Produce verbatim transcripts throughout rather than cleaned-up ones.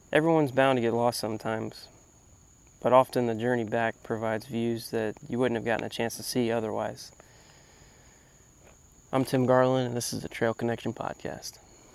Everyone's bound to get lost sometimes, but often the journey back provides views that you wouldn't have gotten a chance to see otherwise. I'm Tim Garland, and this is the Trail Connection Podcast.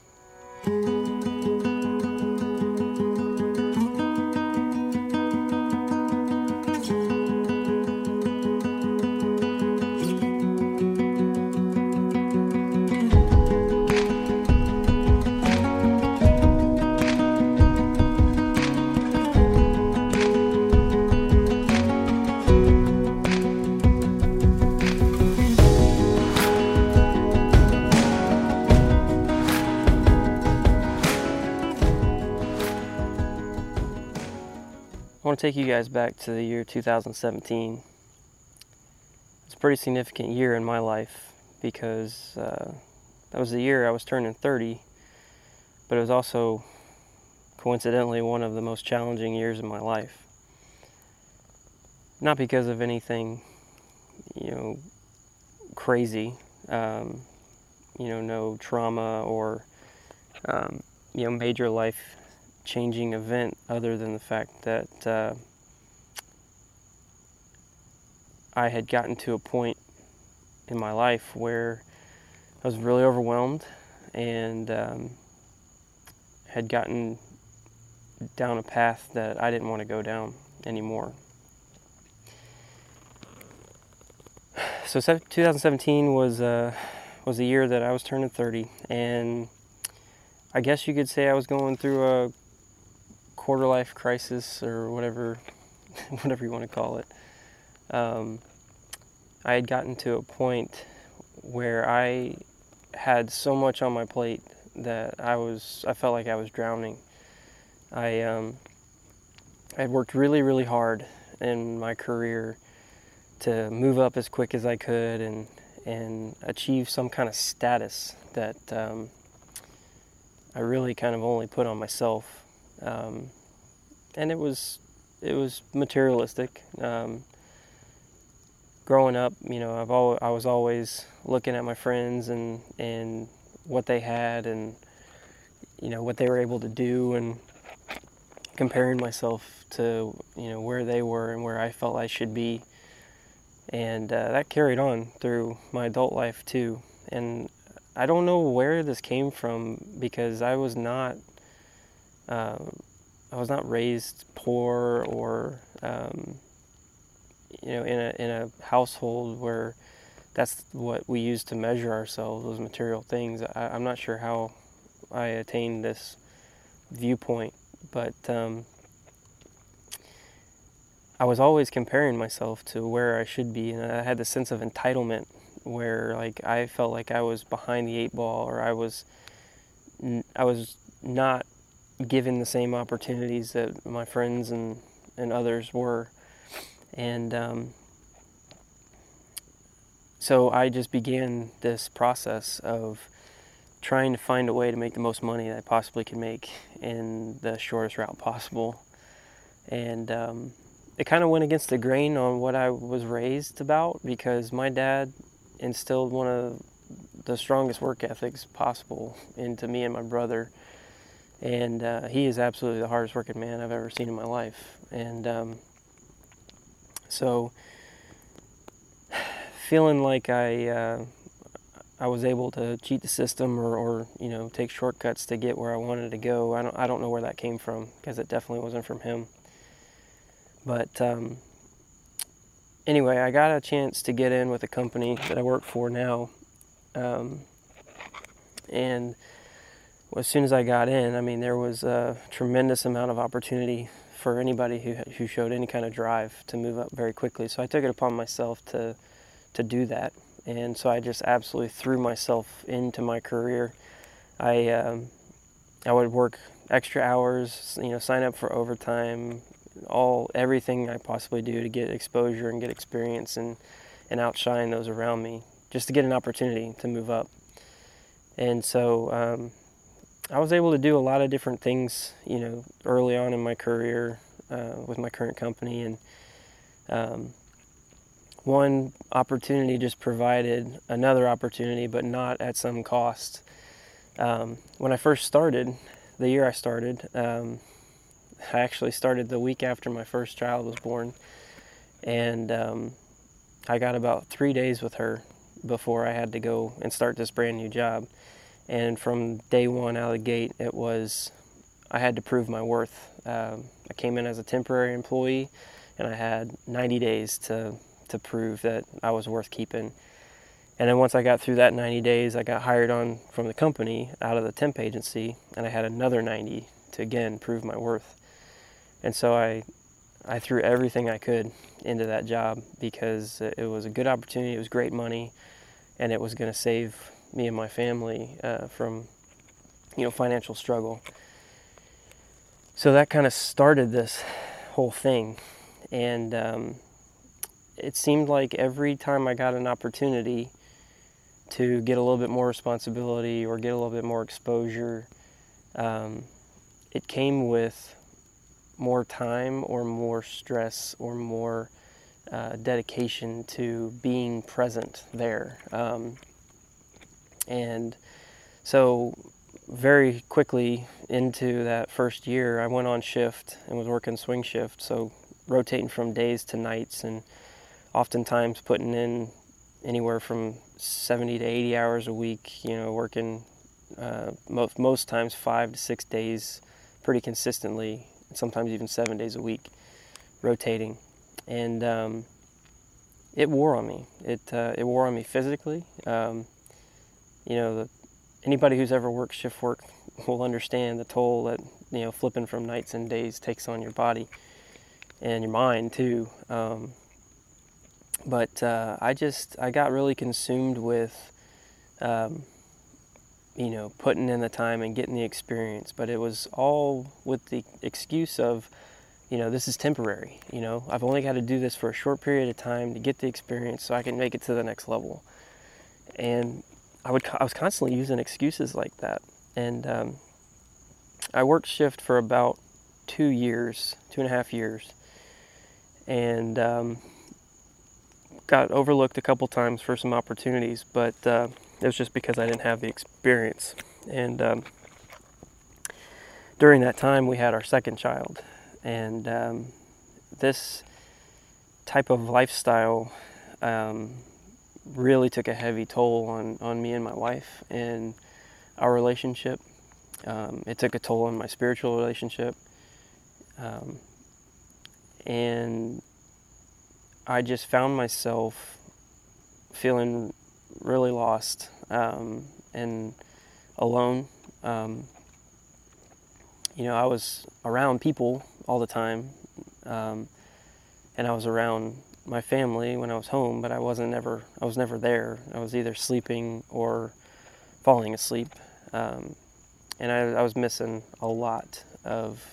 I want to take you guys back to the year two thousand seventeen. It's a pretty significant year in my life because uh, that was the year I was turning thirty, but it was also coincidentally one of the most challenging years of my life. Not because of anything, you know, crazy, um, you know, no trauma or, um, you know, major life changing event other than the fact that uh, I had gotten to a point in my life where I was really overwhelmed and um, had gotten down a path that I didn't want to go down anymore. So two thousand seventeen was uh, was the year that I was turning thirty, and I guess you could say I was going through a quarter life crisis or whatever whatever you want to call it. Um, I had gotten to a point where I had so much on my plate that I was I felt like I was drowning. I um, I had worked really really hard in my career to move up as quick as I could and and achieve some kind of status that um, I really kind of only put on myself. Um, and it was it was materialistic. Um, growing up, you know, I've al- I was always looking at my friends and and what they had and you know what they were able to do and comparing myself to you know where they were and where I felt I should be, and uh, that carried on through my adult life too. And I don't know where this came from because I was not. Uh, I was not raised poor or, um, you know, in a in a household where that's what we use to measure ourselves, those material things. I, I'm not sure how I attained this viewpoint, but um, I was always comparing myself to where I should be, and I had this sense of entitlement where, like, I felt like I was behind the eight ball, or I was, I was not given the same opportunities that my friends and, and others were. And um, so I just began this process of trying to find a way to make the most money that I possibly could make in the shortest route possible. And um, it kind of went against the grain on what I was raised about, because my dad instilled one of the strongest work ethics possible into me and my brother. And uh, he is absolutely the hardest working man I've ever seen in my life. And um, so feeling like I uh, I was able to cheat the system or, or you know take shortcuts to get where I wanted to go, I don't I don't know where that came from, because it definitely wasn't from him. But um, anyway, I got a chance to get in with a company that I work for now, um, and as soon as I got in, I mean, there was a tremendous amount of opportunity for anybody who who showed any kind of drive to move up very quickly. So I took it upon myself to to do that, and so I just absolutely threw myself into my career. I um, I would work extra hours, you know, sign up for overtime, all everything I possibly do to get exposure and get experience and and outshine those around me, just to get an opportunity to move up. And so um, I was able to do a lot of different things, you know, early on in my career uh, with my current company. And um, one opportunity just provided another opportunity, but not at some cost. Um, when I first started, the year I started, um, I actually started the week after my first child was born, and um, I got about three days with her before I had to go and start this brand new job. And from day one out of the gate, it was, I had to prove my worth. Um, I came in as a temporary employee, and I had ninety days to, to prove that I was worth keeping. And then once I got through that ninety days, I got hired on from the company out of the temp agency, and I had another ninety to again prove my worth. And so I I threw everything I could into that job because it was a good opportunity, it was great money, and it was going to save me and my family uh, from, you know, financial struggle. So that kind of started this whole thing, and um, it seemed like every time I got an opportunity to get a little bit more responsibility or get a little bit more exposure, um, it came with more time or more stress or more uh, dedication to being present there. Um, and so very quickly into that first year, I went on shift and was working swing shift, so rotating from days to nights, and oftentimes putting in anywhere from seventy to eighty hours a week, you know, working uh, most, most times five to six days pretty consistently, sometimes even seven days a week, rotating. And um, it wore on me. It uh, it wore on me physically. Um, you know, the, anybody who's ever worked shift work will understand the toll that, you know, flipping from nights and days takes on your body and your mind too. Um, but uh, I just, I got really consumed with, um, you know, putting in the time and getting the experience. But it was all with the excuse of, you know, this is temporary. You know, I've only got to do this for a short period of time to get the experience so I can make it to the next level. And I would, I was constantly using excuses like that. And um, I worked shift for about two years, two and a half years, and um, got overlooked a couple times for some opportunities, but uh, it was just because I didn't have the experience. And um, during that time, we had our second child, and um, this type of lifestyle um, really took a heavy toll on, on me and my wife and our relationship. Um, it took a toll on my spiritual relationship. Um, and I just found myself feeling really lost um, and alone. Um, you know, I was around people all the time, um, and I was around my family when I was home, but I wasn't never, I was never there. I was either sleeping or falling asleep. Um, and I, I was missing a lot of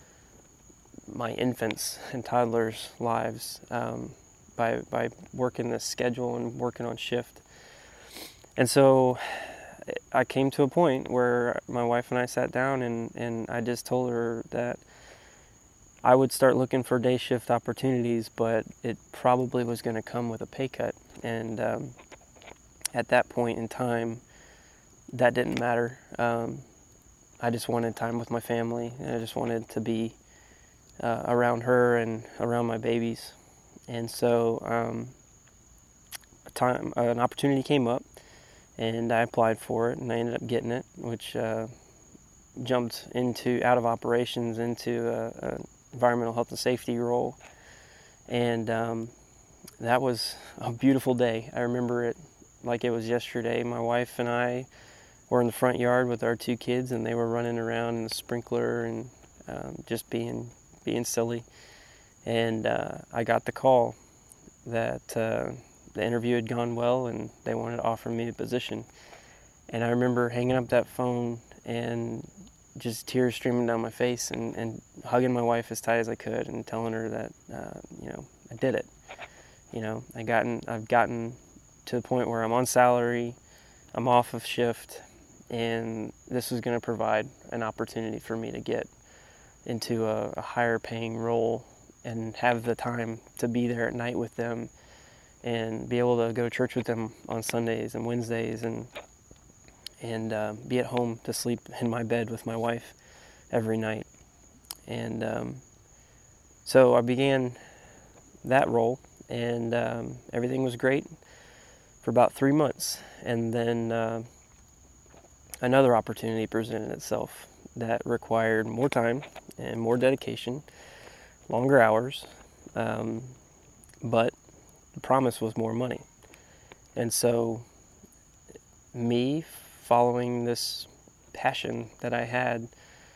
my infants and toddlers' lives um, by by working this schedule and working on shift. And so I came to a point where my wife and I sat down, and, and I just told her that I would start looking for day shift opportunities, but it probably was going to come with a pay cut. And um, at that point in time, that didn't matter. Um, I just wanted time with my family, and I just wanted to be uh, around her and around my babies. And so um, a time, uh, an opportunity came up, and I applied for it, and I ended up getting it, which uh, jumped into out of operations into a, a environmental health and safety role. And um, that was a beautiful day. I remember it like it was yesterday. My wife and I were in the front yard with our two kids, and they were running around in the sprinkler and um, just being being silly. And uh, I got the call that uh, the interview had gone well and they wanted to offer me the position. And I remember hanging up that phone and just tears streaming down my face, and, and hugging my wife as tight as I could and telling her that, uh, you know, I did it. You know, I gotten, I've gotten to the point where I'm on salary, I'm off of shift, and this is going to provide an opportunity for me to get into a, a higher paying role and have the time to be there at night with them and be able to go to church with them on Sundays and Wednesdays, and and uh, be at home to sleep in my bed with my wife every night. And um, so I began that role, and um, everything was great for about three months. And then uh, another opportunity presented itself that required more time and more dedication, longer hours, um, but the promise was more money. And so me following this passion that I had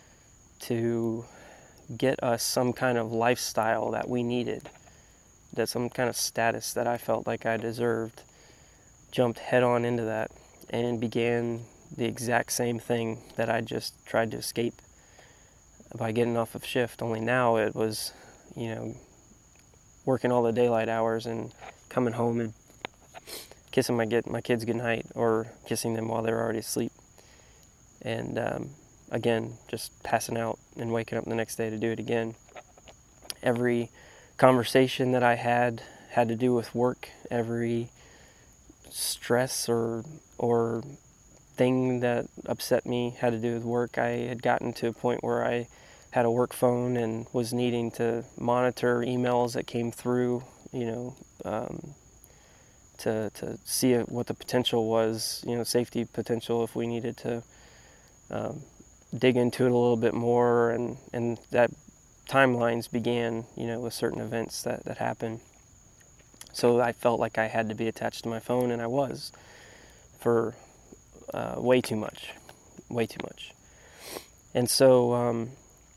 to get us some kind of lifestyle that we needed, that some kind of status that I felt like I deserved, jumped head on into that and began the exact same thing that I just tried to escape by getting off of shift. Only now it was, you know, working all the daylight hours and coming home and kissing my get my kids goodnight, or kissing them while they're already asleep. And um, again, just passing out and waking up the next day to do it again. Every conversation that I had had to do with work. Every stress or or thing that upset me had to do with work. I had gotten to a point where I had a work phone and was needing to monitor emails that came through, you know, um, to to see what the potential was, you know, safety potential if we needed to um, dig into it a little bit more, and, and that timelines began, you know, with certain events that, that happened. So I felt like I had to be attached to my phone, and I was for uh, way too much, way too much. And so, um,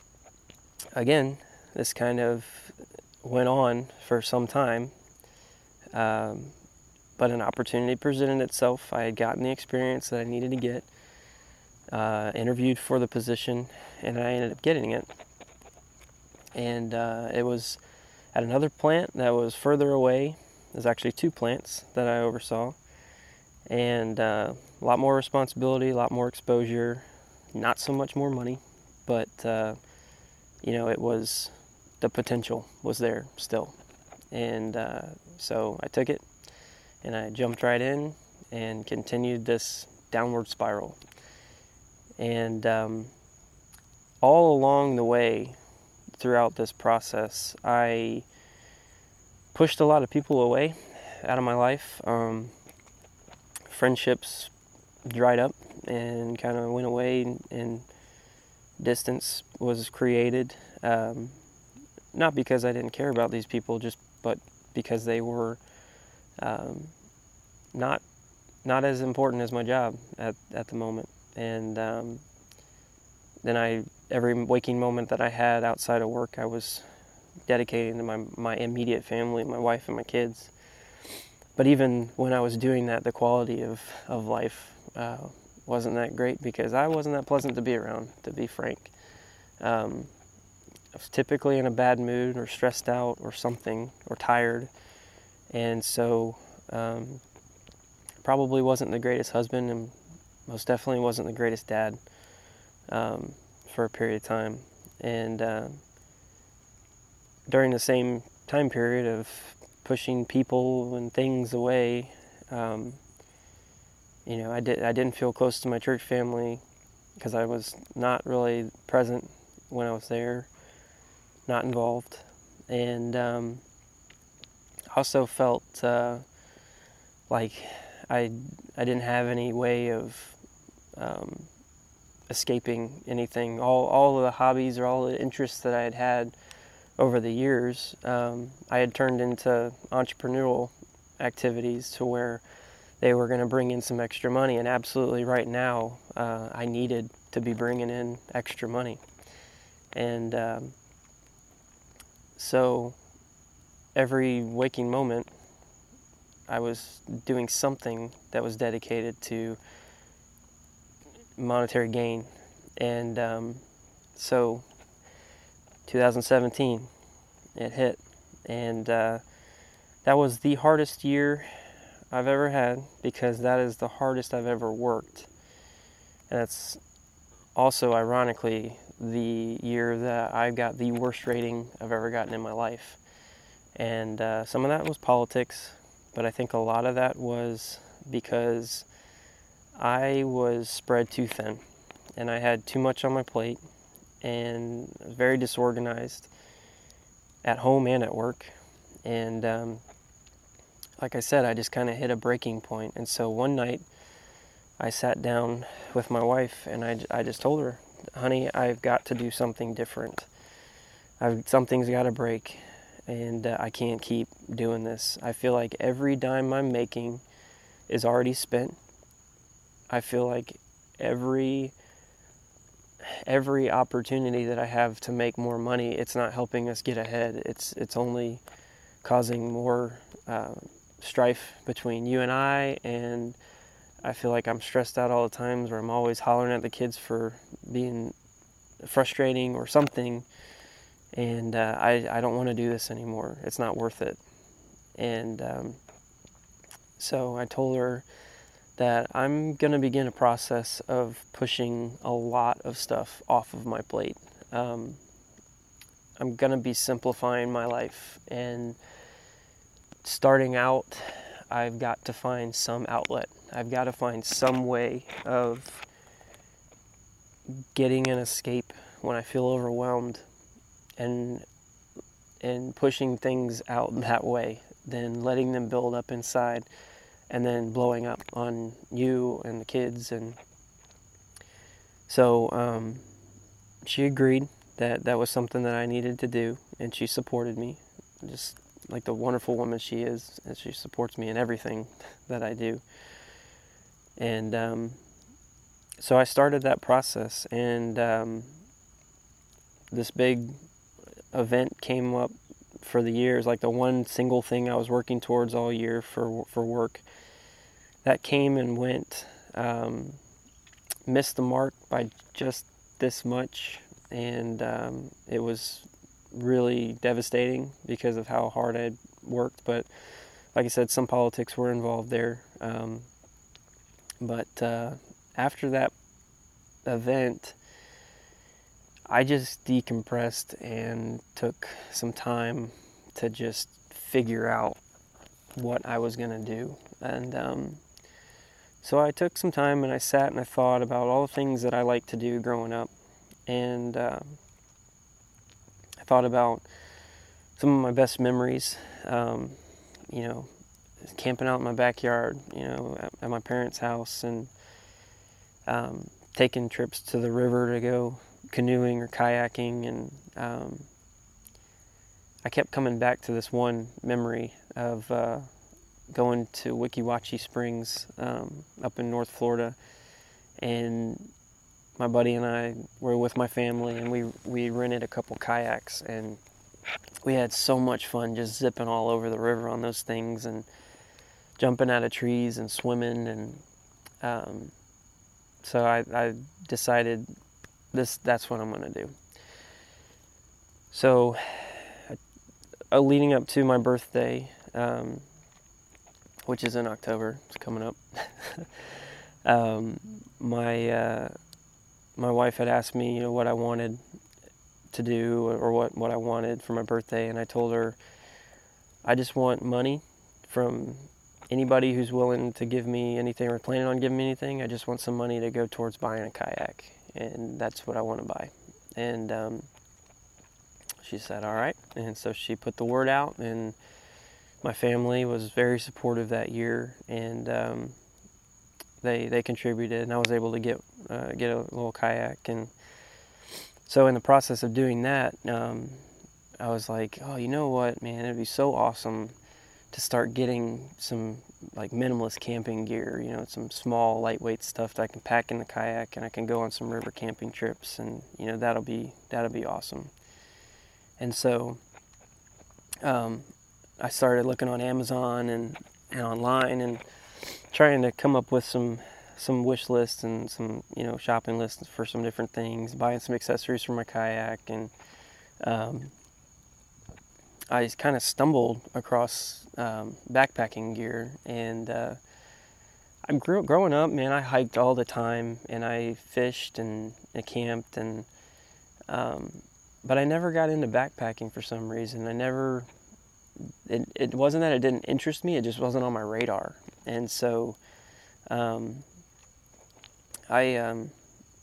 again, this kind of went on for some time, um, but an opportunity presented itself. I had gotten the experience that I needed to get, uh, interviewed for the position, and I ended up getting it. And uh, it was at another plant that was further away. There's actually two plants that I oversaw, and uh, a lot more responsibility, a lot more exposure, not so much more money, but uh, you know, it was, the potential was there still. And uh, so I took it, and I jumped right in and continued this downward spiral. And um, all along the way, throughout this process, I pushed a lot of people away out of my life. Um, friendships dried up and kind of went away, and, and distance was created. Um, not because I didn't care about these people, just but because they were um, not not as important as my job at at the moment. And um, then I every waking moment that I had outside of work, I was dedicating to my my immediate family, my wife and my kids. But even when I was doing that, the quality of, of life uh, wasn't that great, because I wasn't that pleasant to be around, to be frank. Um, I was typically in a bad mood, or stressed out, or something, or tired. And so um, probably wasn't the greatest husband, and most definitely wasn't the greatest dad um, for a period of time. And uh, during the same time period of pushing people and things away, um, you know, I did I didn't feel close to my church family, because I was not really present when I was there, not involved. And um, also felt uh, like I I didn't have any way of um, escaping anything. All all of the hobbies or all the interests that I had had over the years, um, I had turned into entrepreneurial activities to where they were going to bring in some extra money. And absolutely right now, uh, I needed to be bringing in extra money. And um, so every waking moment, I was doing something that was dedicated to monetary gain. And um, so two thousand seventeen, it hit, and uh, that was the hardest year I've ever had, because that is the hardest I've ever worked. And it's also, ironically, the year that I got the worst rating I've ever gotten in my life. And uh, some of that was politics, but I think a lot of that was because I was spread too thin, and I had too much on my plate, and very disorganized at home and at work. And um, like I said, I just kind of hit a breaking point. And so one night I sat down with my wife and I, I just told her, honey, I've got to do something different. I've, something's got to break, and uh, I can't keep doing this. I feel like every dime I'm making is already spent. I feel like every every opportunity that I have to make more money, it's not helping us get ahead. It's it's only causing more uh, strife between you and I, and I feel like I'm stressed out all the times where I'm always hollering at the kids for being frustrating or something, and uh, I, I don't want to do this anymore. It's not worth it. And um, so I told her that I'm going to begin a process of pushing a lot of stuff off of my plate. Um, I'm going to be simplifying my life, and starting out, I've got to find some outlet. I've got to find some way of getting an escape when I feel overwhelmed, and and pushing things out that way, then letting them build up inside, and then blowing up on you and the kids. And so um, she agreed that that was something that I needed to do, and she supported me, just like the wonderful woman she is, and she supports me in everything that I do. And um, so I started that process, and um, this big event came up for the years, like the one single thing I was working towards all year for for work. That came and went, um, missed the mark by just this much, and um, it was really devastating because of how hard I'd worked. But like I said, some politics were involved there. Um, but uh, after that event, I just decompressed and took some time to just figure out what I was going to do. And um, so I took some time and I sat and I thought about all the things that I liked to do growing up. And uh, I thought about some of my best memories, um, you know, camping out in my backyard, you know, at, at my parents' house, and um, taking trips to the river to go canoeing or kayaking. And um, I kept coming back to this one memory of uh, going to Weeki Wachee Springs um, up in North Florida, and my buddy and I were with my family, and we we rented a couple kayaks, and we had so much fun just zipping all over the river on those things and jumping out of trees and swimming. And um, so I, I decided this that's what I'm going to do. So uh, leading up to my birthday, um, which is in October, it's coming up, um, my uh, my wife had asked me, you know, what I wanted to do, or what, what I wanted for my birthday, and I told her I just want money from anybody who's willing to give me anything or planning on giving me anything. I just want some money to go towards buying a kayak, and that's what I want to buy. And um, she said, all right. And so she put the word out, and my family was very supportive that year, and um, they they contributed, and I was able to get uh, get a little kayak. And so in the process of doing that, um, I was like, oh, you know what, man, it'd be so awesome to start getting some like minimalist camping gear, you know, some small lightweight stuff that I can pack in the kayak, and I can go on some river camping trips, and you know, that'll be that'll be awesome. And so um, I started looking on Amazon and, and online, and trying to come up with some some wish lists and some, you know, shopping lists for some different things, buying some accessories for my kayak. And um, I kind of stumbled across um, backpacking gear. And uh, I grew growing up, man, I hiked all the time, and I fished and I camped, and um, but I never got into backpacking for some reason. I never, it, it wasn't that it didn't interest me, it just wasn't on my radar. And so um, I um,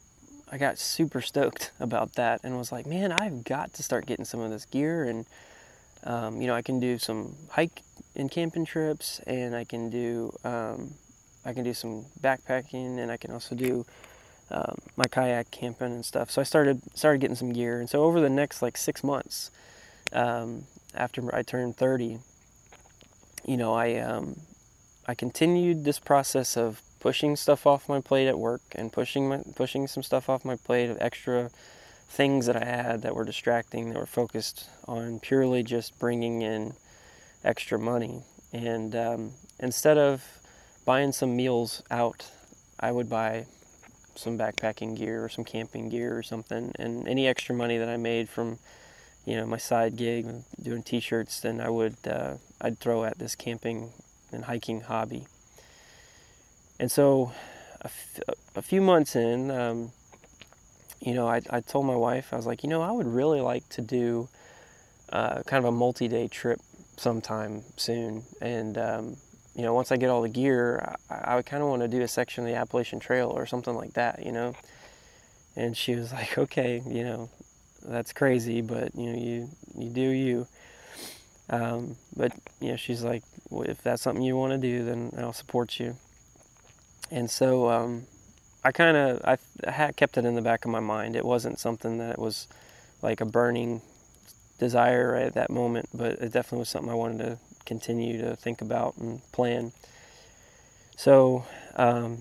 I got super stoked about that and was like, man, I've got to start getting some of this gear. And, um, you know, I can do some hike and camping trips, and I can do, um, I can do some backpacking, and I can also do um, my kayak camping and stuff. So I started, started getting some gear. And so over the next like six months, um, after I turned thirty, you know, I, um, I continued this process of pushing stuff off my plate at work and pushing my, pushing some stuff off my plate of extra things that I had that were distracting, that were focused on purely just bringing in extra money. And um, instead of buying some meals out, I would buy some backpacking gear or some camping gear or something. And any extra money that I made from, you know, my side gig doing t-shirts, then I would uh, I'd throw at this camping and hiking hobby. And so a, f- a few months in, um, you know, I, I told my wife, I was like, you know, I would really like to do uh, kind of a multi-day trip sometime soon. And, um, you know, once I get all the gear, I, I kind of want to do a section of the Appalachian Trail or something like that, you know. And she was like, okay, you know, that's crazy, but, you know, you, you do you. Um, but, you know, she's like, well, if that's something you want to do, then I'll support you. And so um, I kind of I, I had kept it in the back of my mind. It wasn't something that was like a burning desire right at that moment, but it definitely was something I wanted to continue to think about and plan. So um,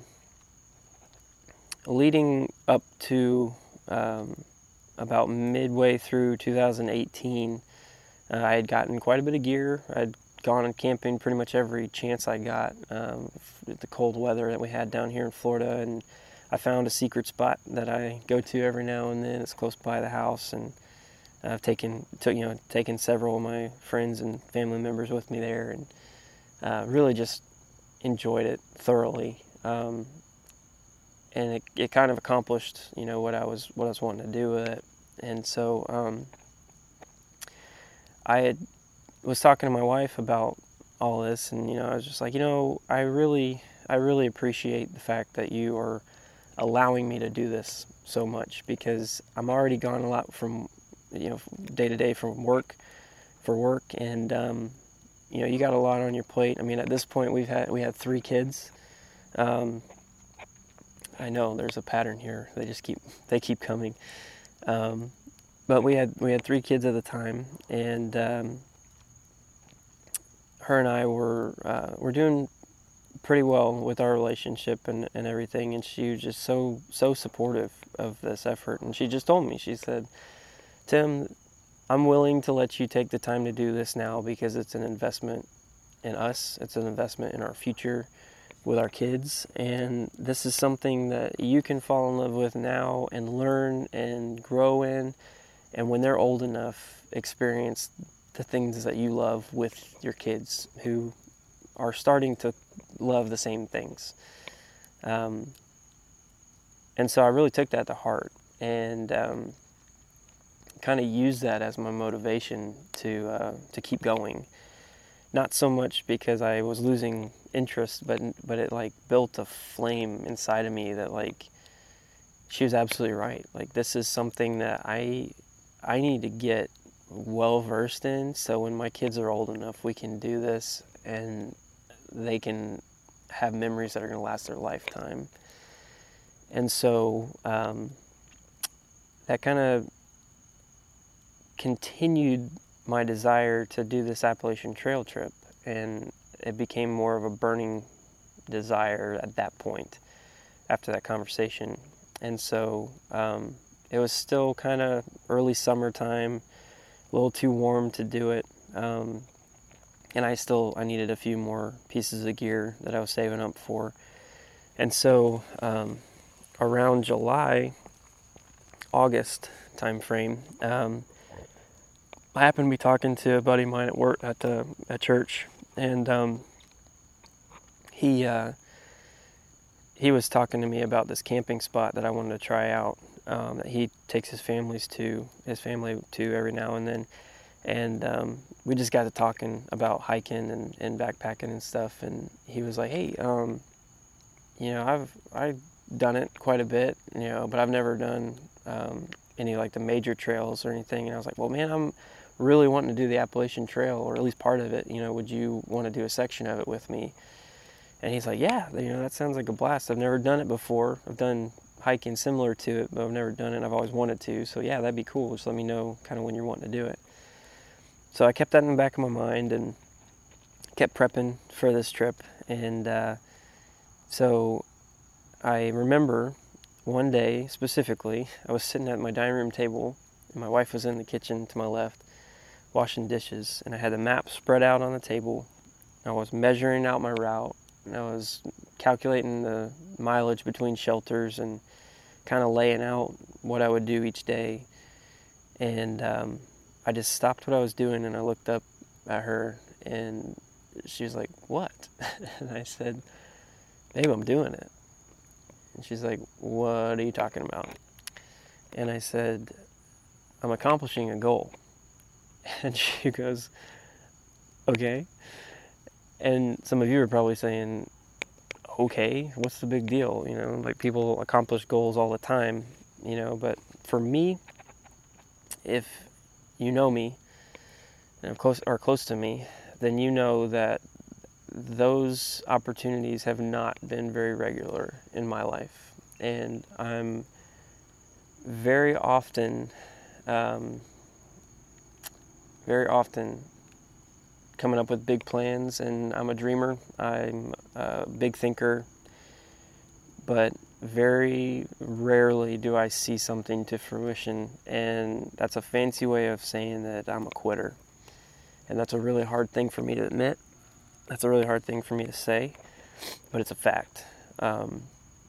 leading up to um, about midway through two thousand eighteen, uh, I had gotten quite a bit of gear. I'd gone on camping pretty much every chance I got um, with the cold weather that we had down here in Florida, and I found a secret spot that I go to every now and then. It's close by the house, and I've taken took you know taken several of my friends and family members with me there, and uh, really just enjoyed it thoroughly. Um, and it, it kind of accomplished you know what I was what I was wanting to do with it, and so um, I had. was talking to my wife about all this, and you know I was just like, you know I really I really appreciate the fact that you are allowing me to do this so much, because I'm already gone a lot from you know day to day from work for work and um, you know you got a lot on your plate. I mean, at this point we've had we had three kids. um, I know there's a pattern here, they just keep they keep coming. um, but we had we had three kids at the time, and um, her and I were uh, were doing pretty well with our relationship and, and everything, and she was just so so supportive of this effort. And she just told me, she said, Tim, I'm willing to let you take the time to do this now because it's an investment in us, it's an investment in our future with our kids, and this is something that you can fall in love with now and learn and grow in, and when they're old enough, experience the things that you love with your kids who are starting to love the same things. Um, and so I really took that to heart and um, kind of used that as my motivation to uh, to keep going. Not so much because I was losing interest, but but it like built a flame inside of me that like she was absolutely right. Like this is something that I I need to get well versed in, so when my kids are old enough we can do this and they can have memories that are going to last their lifetime. And so um, that kind of continued my desire to do this Appalachian Trail trip, and it became more of a burning desire at that point after that conversation. And so um, it was still kind of early summertime, a little too warm to do it, um, and I still I needed a few more pieces of gear that I was saving up for. And so um, around July, August time frame, um, I happened to be talking to a buddy of mine at work at the at church, and um, he uh, he was talking to me about this camping spot that I wanted to try out. Um, that he takes his families to his family to every now and then, and um, we just got to talking about hiking and, and backpacking and stuff. And he was like, "Hey, um, you know, I've I done it quite a bit, you know, but I've never done um, any like the major trails or anything. And I was like, well, man, I'm really wanting to do the Appalachian Trail, or at least part of it. You know, would you want to do a section of it with me? And he's like, yeah, you know, that sounds like a blast. I've never done it before. I've done hiking similar to it, but I've never done it, and I've always wanted to. So yeah, that'd be cool. Just let me know kind of when you're wanting to do it. So I kept that in the back of my mind and kept prepping for this trip. And uh, so I remember one day specifically, I was sitting at my dining room table, and my wife was in the kitchen to my left, washing dishes, and I had the map spread out on the table. I was measuring out my route, and I was calculating the mileage between shelters and kind of laying out what I would do each day. And um, I just stopped what I was doing, and I looked up at her, and she was like, what? And I said, babe, I'm doing it. And she's like, what are you talking about? And I said, I'm accomplishing a goal. And she goes, okay. And some of you are probably saying, okay, what's the big deal? You know, like people accomplish goals all the time, you know, but for me, if you know me and close are close to me, then you know that those opportunities have not been very regular in my life. And I'm very often, um, very often coming up with big plans, and I'm a dreamer. I'm a big thinker, but very rarely do I see something to fruition, and that's a fancy way of saying that I'm a quitter. And that's a really hard thing for me to admit. That's a really hard thing for me to say, but it's a fact. Um,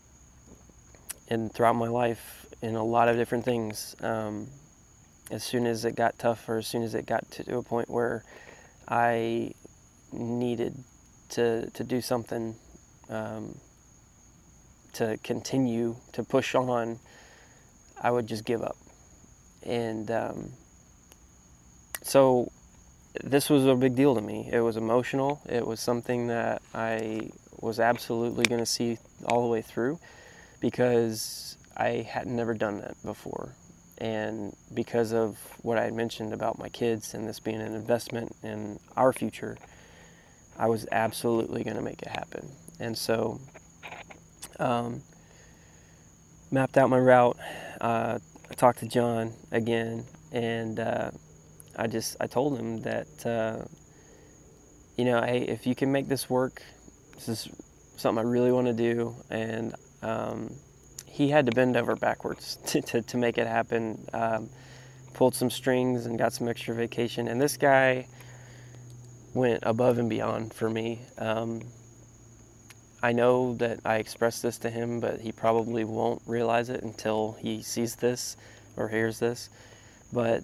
and throughout my life, in a lot of different things, um, as soon as it got tough, or as soon as it got to a point where I needed to to do something um, to continue to push on, I would just give up. And um, so this was a big deal to me. It was emotional. It was something that I was absolutely going to see all the way through, because I had never done that before. And because of what I had mentioned about my kids and this being an investment in our future, I was absolutely going to make it happen. And so, um, mapped out my route. Uh, I talked to John again, and uh, I just I told him that uh, you know, hey, if you can make this work, this is something I really want to do. And um, he had to bend over backwards to, to, to make it happen. Um, pulled some strings and got some extra vacation. And this guy went above and beyond for me. Um, I know that I expressed this to him, but he probably won't realize it until he sees this or hears this. But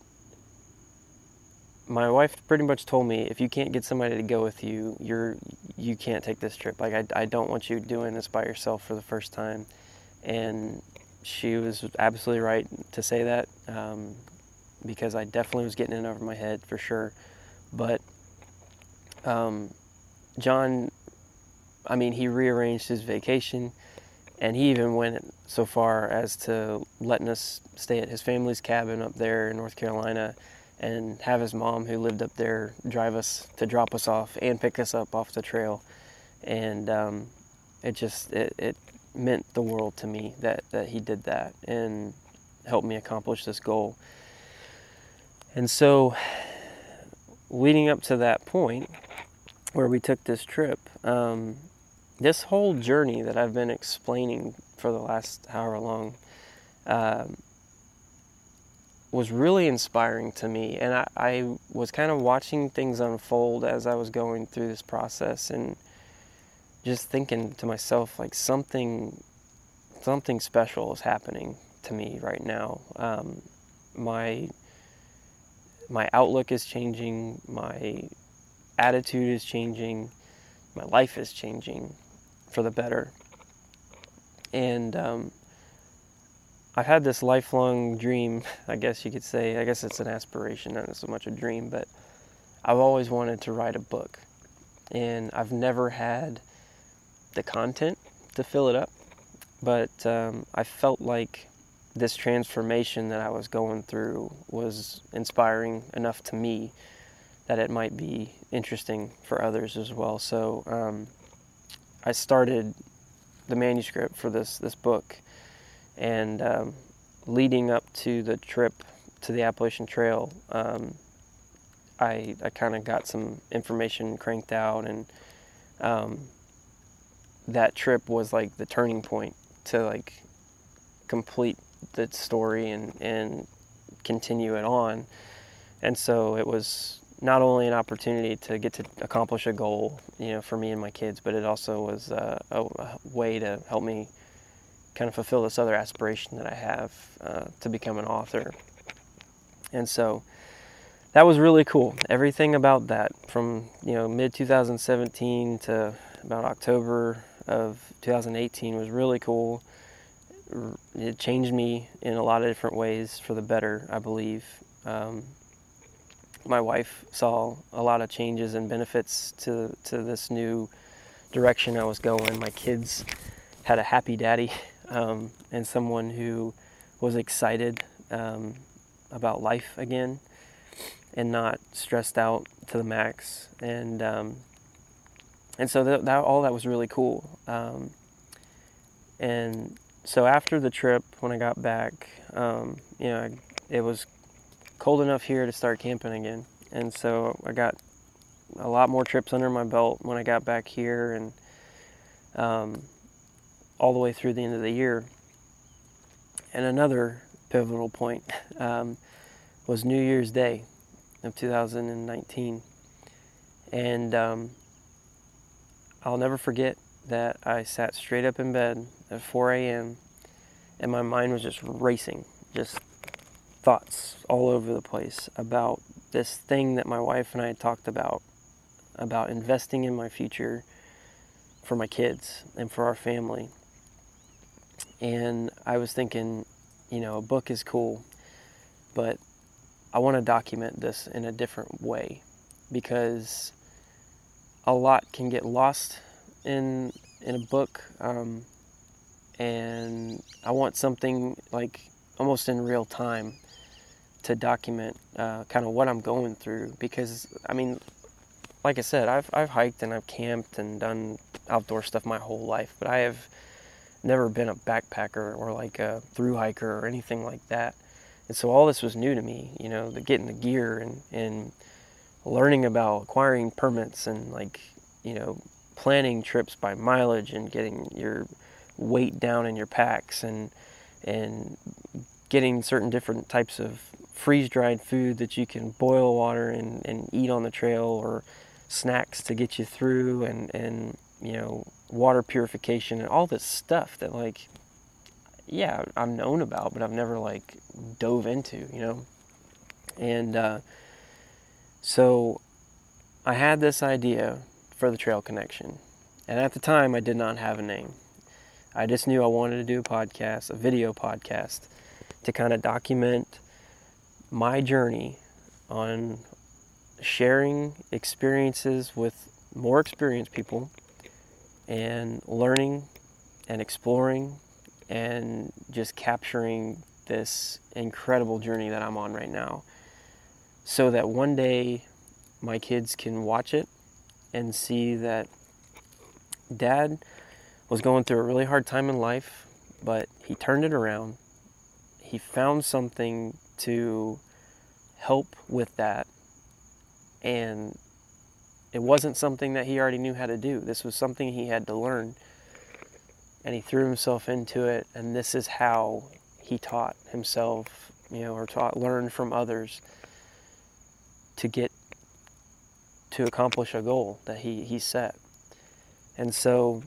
my wife pretty much told me, if you can't get somebody to go with you, you're you can't take this trip. Like, I, I don't want you doing this by yourself for the first time. And she was absolutely right to say that, um, because I definitely was getting in over my head for sure. But um, John, I mean, he rearranged his vacation, and he even went so far as to letting us stay at his family's cabin up there in North Carolina, and have his mom, who lived up there, drive us to drop us off and pick us up off the trail. And um, it just it, it meant the world to me that, that he did that and helped me accomplish this goal. And so, leading up to that point where we took this trip, um, this whole journey that I've been explaining for the last however long um, was really inspiring to me. And I, I was kind of watching things unfold as I was going through this process, and just thinking to myself, like, something something special is happening to me right now. Um, my my outlook is changing, my attitude is changing, my life is changing for the better. And um, I've had this lifelong dream, I guess you could say. I guess it's an aspiration, not so much a dream, but I've always wanted to write a book. And I've never had the content to fill it up, but um, I felt like this transformation that I was going through was inspiring enough to me that it might be interesting for others as well. So um, I started the manuscript for this this book, and um, leading up to the trip to the Appalachian Trail, um, I I kind of got some information cranked out, and um, that trip was like the turning point to like complete the story and and continue it on. And so it was not only an opportunity to get to accomplish a goal, you know, for me and my kids, but it also was uh, a, a way to help me kind of fulfill this other aspiration that I have uh, to become an author. And so that was really cool. Everything about that, from, you know, mid twenty seventeen to about October of two thousand eighteen, was really cool. It changed me in a lot of different ways for the better, I believe. Um, my wife saw a lot of changes and benefits to to this new direction I was going. My kids had a happy daddy, um, and someone who was excited um, about life again and not stressed out to the max. And um, and so that, that all that was really cool. Um, and so after the trip, when I got back, um, you know, I, it was cold enough here to start camping again. And so I got a lot more trips under my belt when I got back here, and um, all the way through the end of the year. And another pivotal point um, was New Year's Day of two thousand nineteen. And um, I'll never forget that I sat straight up in bed at four a.m. and my mind was just racing, just thoughts all over the place about this thing that my wife and I had talked about, about investing in my future for my kids and for our family. And I was thinking, you know, a book is cool, but I want to document this in a different way, because a lot can get lost in in a book, um, and I want something like almost in real time to document uh, kind of what I'm going through. Because I mean, like I said, I've I've hiked and I've camped and done outdoor stuff my whole life, but I have never been a backpacker or like a thru hiker or anything like that. And so all this was new to me, you know, the getting the gear and and learning about acquiring permits and, like, you know, planning trips by mileage and getting your weight down in your packs and and getting certain different types of freeze-dried food that you can boil water and, and eat on the trail, or snacks to get you through, and, and you know, water purification and all this stuff that, like, yeah, I've known about, but I've never, like, dove into, you know. And uh, so I had this idea for the Trail Connection, and at the time I did not have a name. I just knew I wanted to do a podcast, a video podcast, to kind of document my journey on sharing experiences with more experienced people and learning and exploring and just capturing this incredible journey that I'm on right now, so that one day my kids can watch it and see that Dad was going through a really hard time in life, but he turned it around. He found something to help with that, and it wasn't something that he already knew how to do. This was something he had to learn, and he threw himself into it, and this is how he taught himself, you know, or taught, learned from others to get to accomplish a goal that he, he set. And so,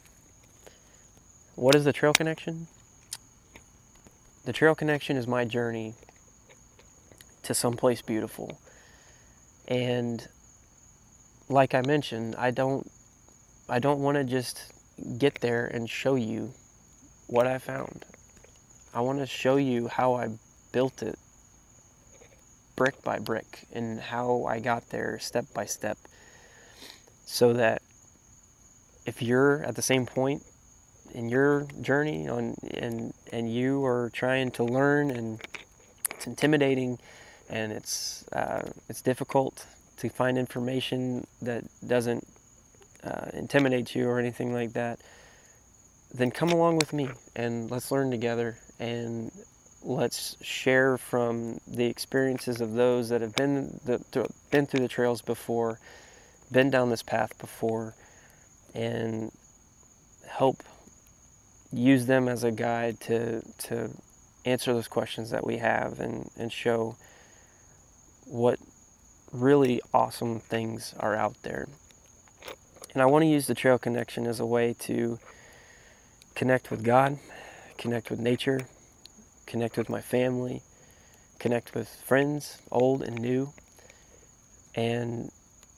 what is the Trail Connection? The Trail Connection is my journey to someplace beautiful. And like I mentioned, I don't I don't want to just get there and show you what I found. I want to show you how I built it brick by brick and how I got there step by step, so that if you're at the same point in your journey on, and and you are trying to learn, and it's intimidating, and it's uh, it's difficult to find information that doesn't uh, intimidate you or anything like that, then come along with me and let's learn together, and let's share from the experiences of those that have been the, been through the trails before, been down this path before, and help use them as a guide to to answer those questions that we have, and, and show what really awesome things are out there. And I want to use the Trail Connection as a way to connect with God, connect with nature, connect with my family, connect with friends, old and new, and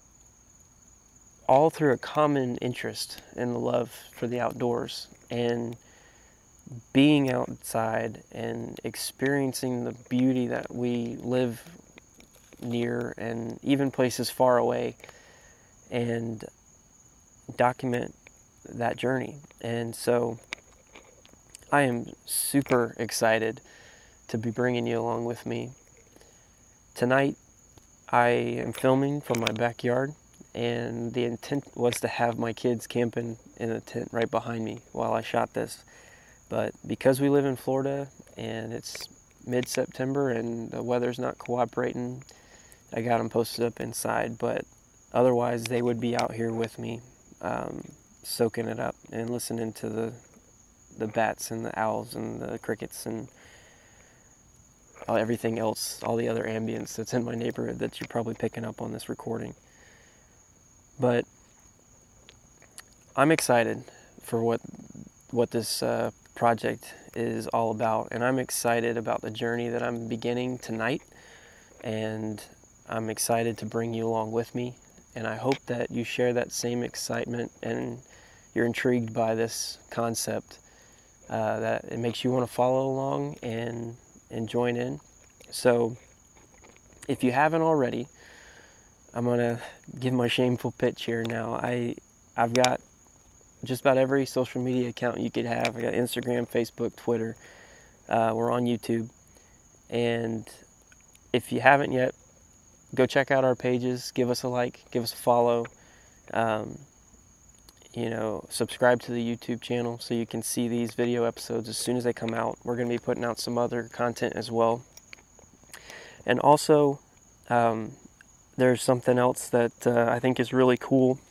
all through a common interest in the love for the outdoors and being outside and experiencing the beauty that we live near and even places far away, and document that journey. And so I am super excited to be bringing you along with me. Tonight I am filming from my backyard, and the intent was to have my kids camping in a tent right behind me while I shot this. But because we live in Florida and it's mid-September and the weather's not cooperating, I got them posted up inside. But otherwise, they would be out here with me, um, soaking it up and listening to the the bats and the owls and the crickets and everything else, all the other ambience that's in my neighborhood that you're probably picking up on this recording. But I'm excited for what what this uh, project is all about, and I'm excited about the journey that I'm beginning tonight, and I'm excited to bring you along with me, and I hope that you share that same excitement and you're intrigued by this concept, uh, that it makes you want to follow along and and join in. So if you haven't already, I'm going to give my shameful pitch here now. I, I've got just about every social media account you could have. I got Instagram, Facebook, Twitter. Uh, we're on YouTube. And if you haven't yet, go check out our pages. Give us a like. Give us a follow. Um, you know, subscribe to the YouTube channel so you can see these video episodes as soon as they come out. We're going to be putting out some other content as well. And also, um, there's something else that uh, I think is really cool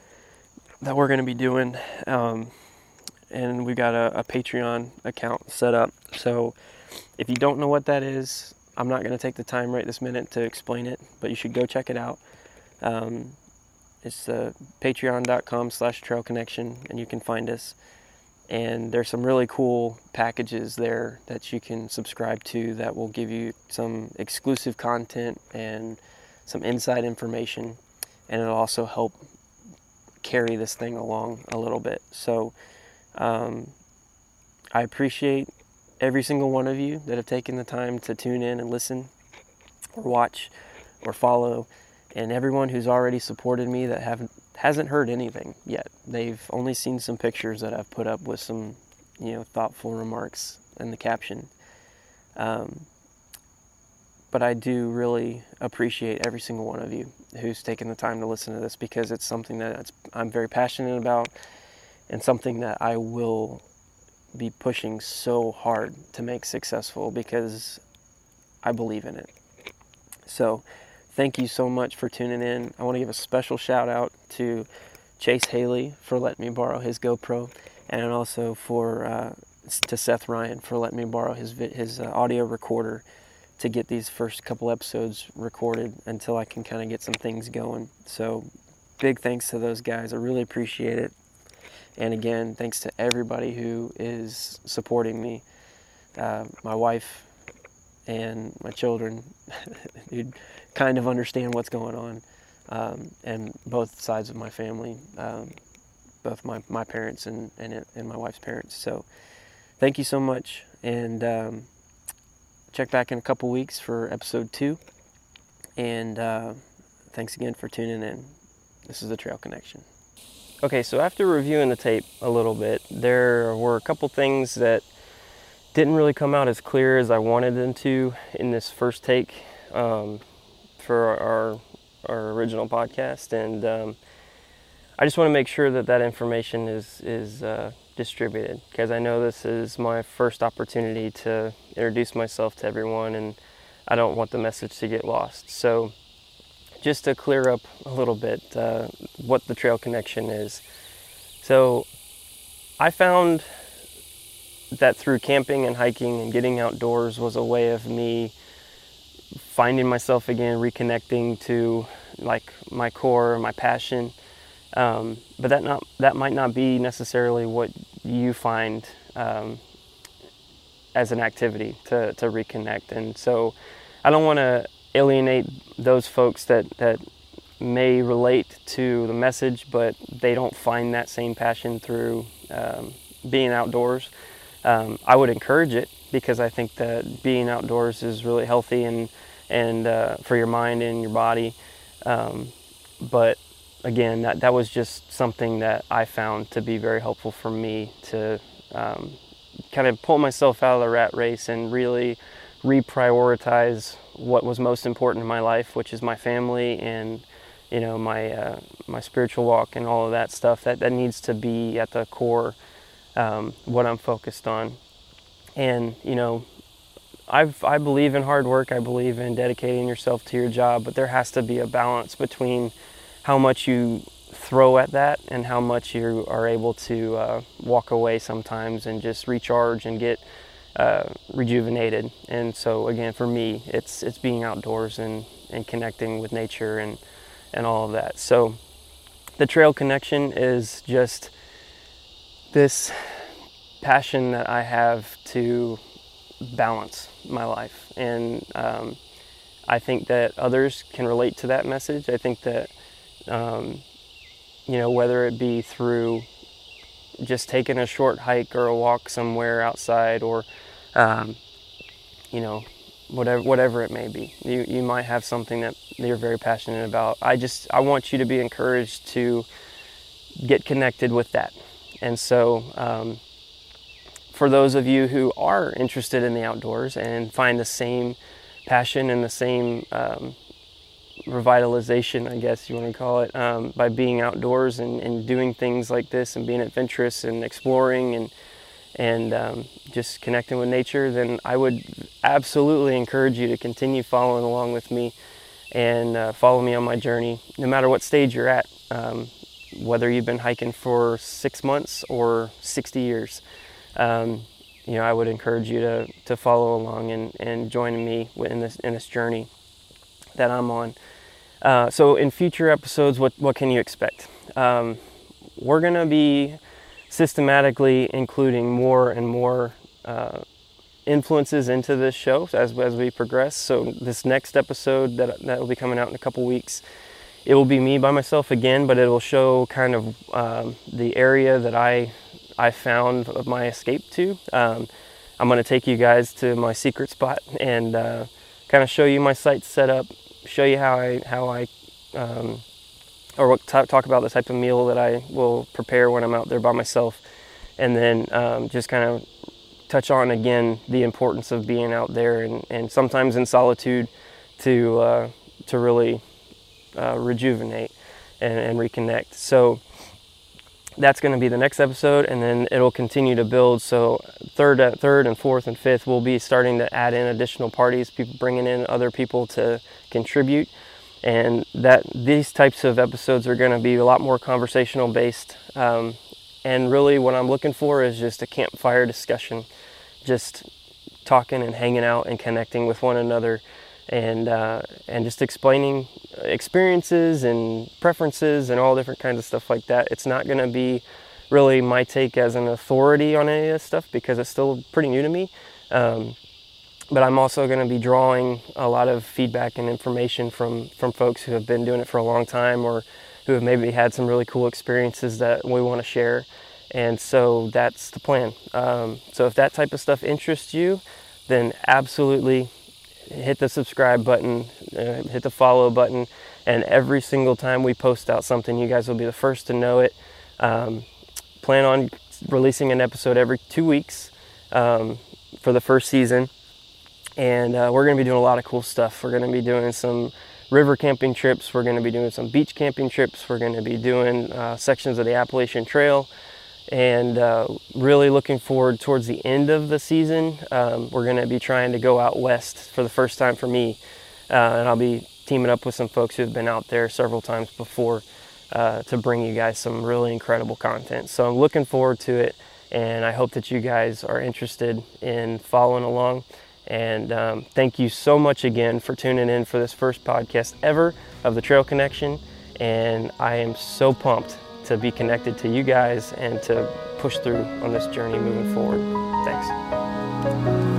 that we're going to be doing, um, and we've got a, a Patreon account set up. So if you don't know what that is, I'm not going to take the time right this minute to explain it, but you should go check it out. Um, it's uh, patreon.com slash trail connection, and you can find us. And there's some really cool packages there that you can subscribe to that will give you some exclusive content and some inside information, and it'll also help carry this thing along a little bit. So um, I appreciate every single one of you that have taken the time to tune in and listen or watch or follow, and everyone who's already supported me that haven't hasn't heard anything yet. They've only seen some pictures that I've put up with some, you know, thoughtful remarks in the caption. Um, But I do really appreciate every single one of you who's taken the time to listen to this, because it's something that I'm very passionate about and something that I will be pushing so hard to make successful because I believe in it. So thank you so much for tuning in. I want to give a special shout out to Chase Haley for letting me borrow his GoPro, and also for uh, to Seth Ryan for letting me borrow his his uh, audio recorder to get these first couple episodes recorded until I can kind of get some things going. So big thanks to those guys. I really appreciate it. And again, thanks to everybody who is supporting me. Uh, my wife and my children who kind of understand what's going on. Um, and both sides of my family, um, both my, my parents and, and, and my wife's parents. So thank you so much. And um, check back in a couple weeks for episode two. And uh, thanks again for tuning in. This is the Trail Connection. Okay, so after reviewing the tape a little bit, there were a couple things that didn't really come out as clear as I wanted them to in this first take um, for our our original podcast, and um, I just want to make sure that that information is is uh, distributed, because I know this is my first opportunity to introduce myself to everyone, and I don't want the message to get lost. So just to clear up a little bit uh, what the Trail Connection is. So I found that through camping and hiking and getting outdoors was a way of me finding myself again, reconnecting to like my core, my passion. Um, but that not that might not be necessarily what you find um, as an activity to, to reconnect. And so I don't want to alienate those folks that, that may relate to the message, but they don't find that same passion through um, being outdoors. Um, I would encourage it, because I think that being outdoors is really healthy and and uh, for your mind and your body. Um, but again, that, that was just something that I found to be very helpful for me to um, kind of pull myself out of the rat race and really reprioritize what was most important in my life, which is my family and, you know, my uh, my spiritual walk and all of that stuff. That, that needs to be at the core, um, what I'm focused on. And, you know, I've, I believe in hard work. I believe in dedicating yourself to your job, but there has to be a balance between how much you throw at that and how much you are able to uh, walk away sometimes and just recharge and get uh, rejuvenated. And so again, for me, it's it's being outdoors and, and connecting with nature and, and all of that. So the Trail Connection is just this passion that I have to balance my life, and um, I think that others can relate to that message. I think that um, you know, whether it be through just taking a short hike or a walk somewhere outside, or um, you know, whatever whatever it may be, you you might have something that you're very passionate about. I just I want you to be encouraged to get connected with that. And so um, for those of you who are interested in the outdoors and find the same passion and the same um, revitalization, I guess you want to call it, um, by being outdoors and, and doing things like this and being adventurous and exploring and and um, just connecting with nature, then I would absolutely encourage you to continue following along with me and uh, follow me on my journey, no matter what stage you're at, um, whether you've been hiking for six months or sixty years. Um, you know, I would encourage you to, to follow along and, and join me in this in this journey that I'm on. Uh, so in future episodes, what, what can you expect? Um, we're going to be systematically including more and more uh, influences into this show as, as we progress. So this next episode that, that will be coming out in a couple weeks, it will be me by myself again, but it will show kind of um, the area that I I found my escape to. Um, I'm going to take you guys to my secret spot and uh, kind of show you my site setup, show you how I how I um, or what t- talk about the type of meal that I will prepare when I'm out there by myself, and then um, just kind of touch on again the importance of being out there and, and sometimes in solitude to uh, to really uh, rejuvenate and, and reconnect. So that's going to be the next episode, and then it'll continue to build. So third, uh, third and fourth and fifth, we'll be starting to add in additional parties, people bringing in other people to contribute, and that these types of episodes are going to be a lot more conversational based. Um, and really, what I'm looking for is just a campfire discussion, just talking and hanging out and connecting with one another, and uh, and just explaining experiences and preferences and all different kinds of stuff like that. It's not going to be really my take as an authority on any of this stuff, because it's still pretty new to me. Um, but I'm also going to be drawing a lot of feedback and information from, from folks who have been doing it for a long time, or who have maybe had some really cool experiences that we want to share. And so that's the plan. Um, so if that type of stuff interests you, then absolutely hit the subscribe button, uh, hit the follow button, and every single time we post out something, you guys will be the first to know it. Um, plan on releasing an episode every two weeks um, for the first season. And uh, we're going to be doing a lot of cool stuff. We're going to be doing some river camping trips. We're going to be doing some beach camping trips. We're going to be doing uh, sections of the Appalachian Trail. And uh, really looking forward towards the end of the season. Um, we're going to be trying to go out west for the first time for me. Uh, and I'll be teaming up with some folks who have been out there several times before uh, to bring you guys some really incredible content. So I'm looking forward to it. And I hope that you guys are interested in following along. And um, thank you so much again for tuning in for this first podcast ever of the Trail Connection. And I am so pumped to be connected to you guys and to push through on this journey moving forward. Thanks.